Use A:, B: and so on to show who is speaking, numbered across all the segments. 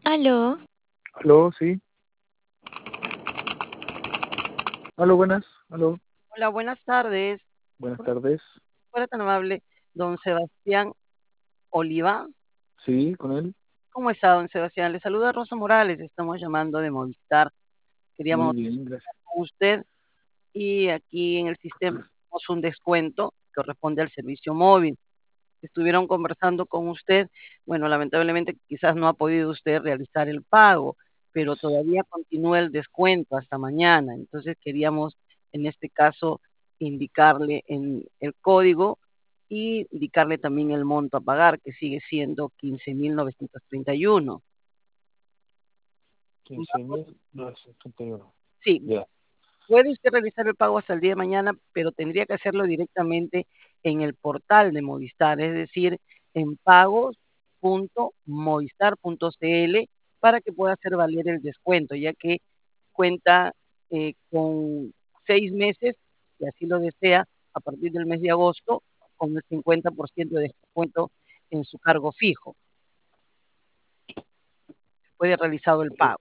A: Aló,
B: Aló, sí. Aló, buenas. Aló,
C: Hola, buenas tardes.
B: buenas tardes.
C: Fuera tan amable, don Sebastián Oliva.
B: Sí, con él.
C: ¿Cómo está, don Sebastián? Le saluda Rosa Morales. Estamos llamando de Movistar.
B: Muy
C: Queríamos
B: bien, gracias.
C: con usted y aquí en el sistema tenemos un descuento que corresponde al servicio móvil. Estuvieron conversando con usted. Bueno, lamentablemente quizás no ha podido usted realizar el pago, pero todavía continúa el descuento hasta mañana. Entonces queríamos, en este caso, indicarle en el código y indicarle también el monto a pagar, que sigue siendo 15.931.
B: 15.931.
C: Sí,
B: Ya.
C: puede usted realizar el pago hasta el día de mañana, pero tendría que hacerlo directamente en el portal de Movistar, es decir, en pagos.movistar.cl para que pueda hacer valer el descuento, ya que cuenta con 6 meses, si así lo desea, a partir del mes de agosto, con el 50% de descuento en su cargo fijo. Puede realizado el pago.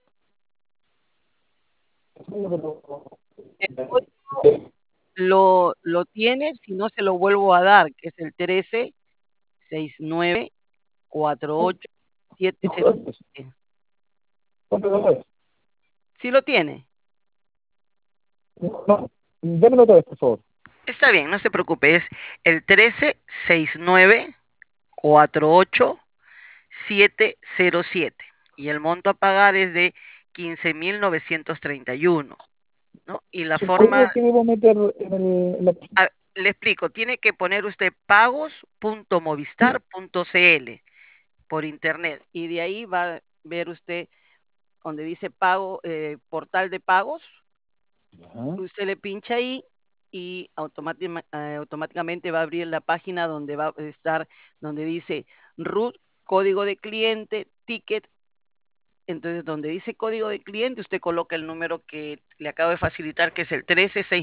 C: El código lo tiene, si no se lo vuelvo a dar, que es el 1369487707.
B: ¿Cuánto dólares?
C: ¿Sí lo tiene?
B: No, no. Démelo otra vez, por favor.
C: Está bien, no se preocupe, es el 1369487707 y el monto a pagar es de 15.931, ¿no? Y la
B: ¿Su código
C: forma,
B: que debo meter en la página?
C: le explico, tiene que poner usted pagos.movistar.cl por internet y de ahí va a ver usted donde dice pago, portal de pagos,
B: Ajá.
C: usted le pincha ahí y automáticamente va a abrir la página donde va a estar, donde dice root, código de cliente, ticket. Entonces, donde dice código de cliente, usted coloca el número que le acabo de facilitar, que es el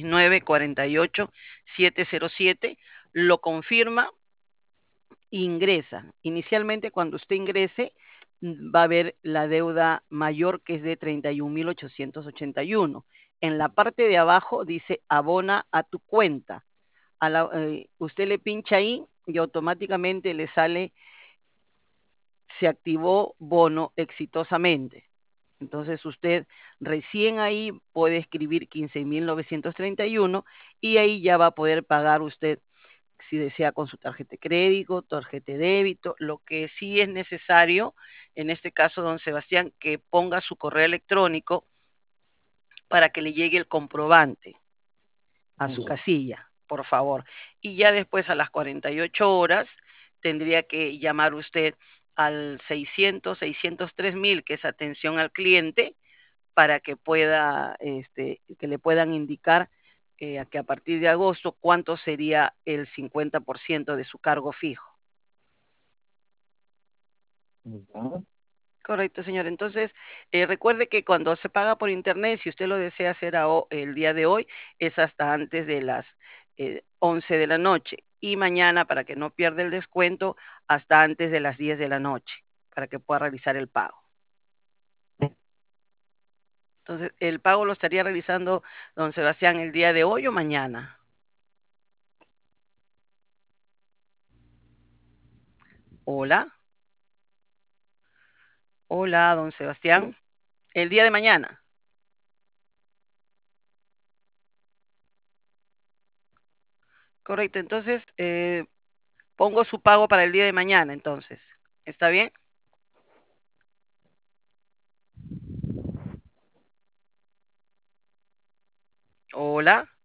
C: 1369487707, lo confirma, ingresa. Inicialmente, cuando usted ingrese, va a ver la deuda mayor, que es de 31.881. En la parte de abajo dice abona a tu cuenta. Usted le pincha ahí y automáticamente le sale se activó bono exitosamente. Entonces usted recién ahí puede escribir 15.931 y ahí ya va a poder pagar usted si desea con su tarjeta de crédito, tarjeta de débito. Lo que sí es necesario, en este caso, don Sebastián, que ponga su correo electrónico para que le llegue el comprobante a su
B: Ya.
C: casilla, por favor. Y ya después a las 48 horas tendría que llamar usted al 603.000, que es atención al cliente, para que pueda, que le puedan indicar que a partir de agosto cuánto sería el 50% de su cargo fijo.
B: Ya.
C: Correcto, señor. Entonces, recuerde que cuando se paga por internet, si usted lo desea hacer el día de hoy, es hasta antes de las 11 de la noche. Y mañana, para que no pierda el descuento, hasta antes de las 10 de la noche, para que pueda realizar el pago. Entonces, ¿el pago lo estaría realizando don Sebastián el día de hoy o mañana? Hola, hola, don Sebastián. El día de mañana. Correcto, entonces pongo su pago para el día de mañana, entonces. ¿Está bien? Hola.